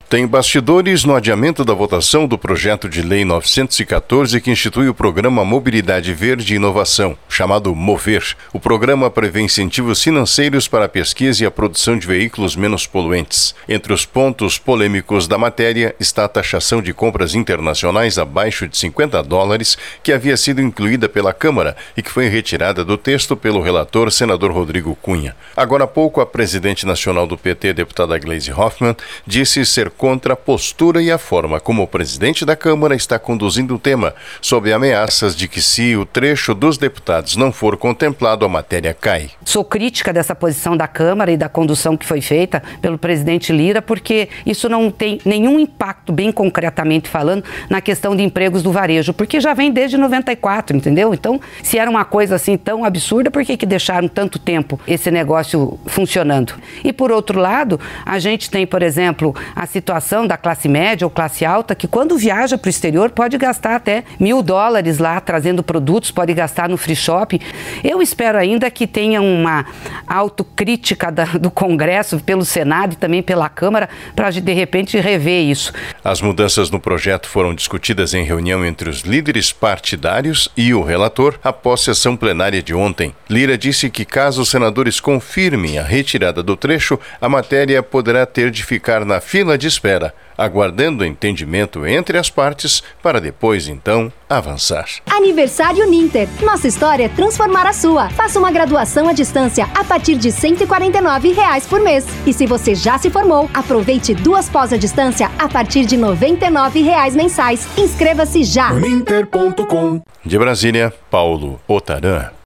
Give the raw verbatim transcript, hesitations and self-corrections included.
Tem bastidores no adiamento da votação do projeto de lei novecentos e quatorze que institui o programa Mobilidade Verde e Inovação, chamado MOVER. O programa prevê incentivos financeiros para a pesquisa e a produção de veículos menos poluentes. Entre os pontos polêmicos da matéria está a taxação de compras internacionais abaixo de cinquenta dólares, que havia sido incluída pela Câmara e que foi retirada do texto pelo relator, senador Rodrigo Cunha. Agora há pouco, a presidente nacional do P T, deputada Gleisi Hoffmann, disse ser contra a postura e a forma como o presidente da Câmara está conduzindo o tema, sob ameaças de que, se o trecho dos deputados não for contemplado, a matéria cai. Sou crítica dessa posição da Câmara e da condução que foi feita pelo presidente Lira, porque isso não tem nenhum impacto, bem concretamente falando, na questão de empregos do varejo, porque já vem desde noventa e quatro, entendeu? Então, se era uma coisa assim tão absurda, por que que deixaram tanto tempo esse negócio funcionando? E, por outro lado, a gente tem, por exemplo, a situação da classe média ou classe alta, que quando viaja para o exterior pode gastar até mil dólares lá trazendo produtos, pode gastar no free shop. Eu espero ainda que tenha uma autocrítica da, do Congresso, pelo Senado e também pela Câmara, para de repente rever isso. As mudanças no projeto foram discutidas em reunião entre os líderes partidários e o relator após sessão plenária de ontem. Lira disse que, caso os senadores confirmem a retirada do trecho, a matéria poderá ter de ficar na fila de espera, aguardando entendimento entre as partes para depois, então, avançar. Aniversário Ninter. Nossa história é transformar a sua. Faça uma graduação à distância a partir de cento e quarenta e nove reais por mês. E se você já se formou, aproveite duas pós à distância a partir de noventa e nove reais mensais. Inscreva-se já. Ninter ponto com. De Brasília, Paulo Otaran.